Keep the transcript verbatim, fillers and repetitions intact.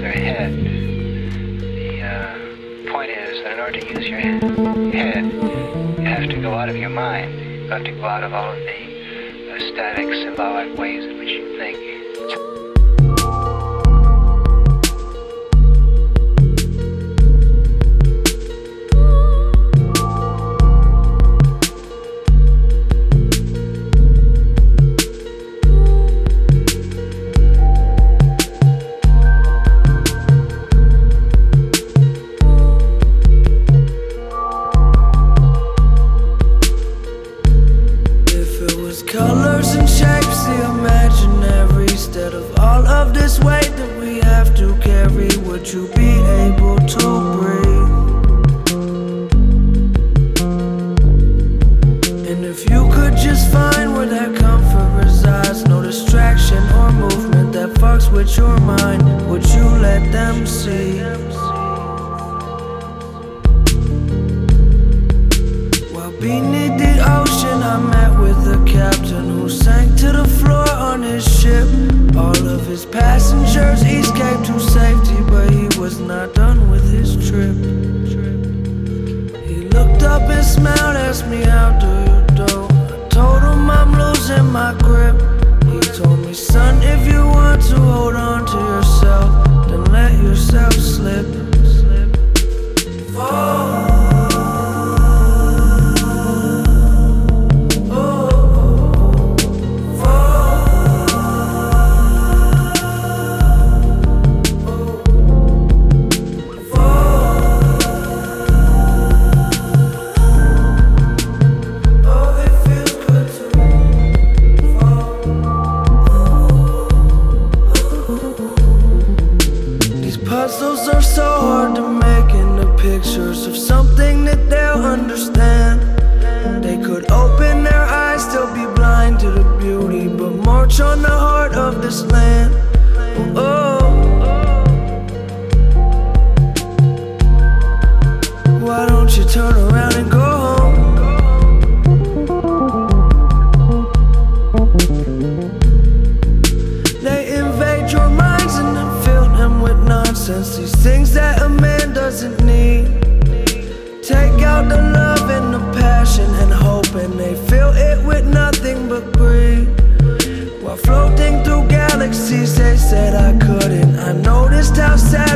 their head. The uh, point is that in order to use your head, you have to go out of your mind. You have to go out of all of the uh, static, symbolic ways in which you think. Colors and shapes, the imaginary. Instead of all of this weight that we have to carry, would you be able to breathe? And if you could just find where that comfort resides, no distraction or movement that fucks with your mind, would you let them see? While beneath the ocean I met with a captain who sank to the floor on his ship. All of his passengers escaped to safety, but he was not done with his trip. He looked up and smiled, asked me how do you do. I told him I'm losing my grip. He told me, son, if you want to hold on to yourself, then let yourself slip. Fall. Puzzles are so hard to make into pictures of something that they'll understand. They could open their eyes, still be blind to the beauty, but march on the heart of this land. Oh, why don't you turn around and go home? They invade your minds and then fill them with nonsense, these things that a man doesn't need. Take out the love and the passion and hope, and they fill it with nothing but greed. While floating through galaxies, they said I couldn't. I noticed how sad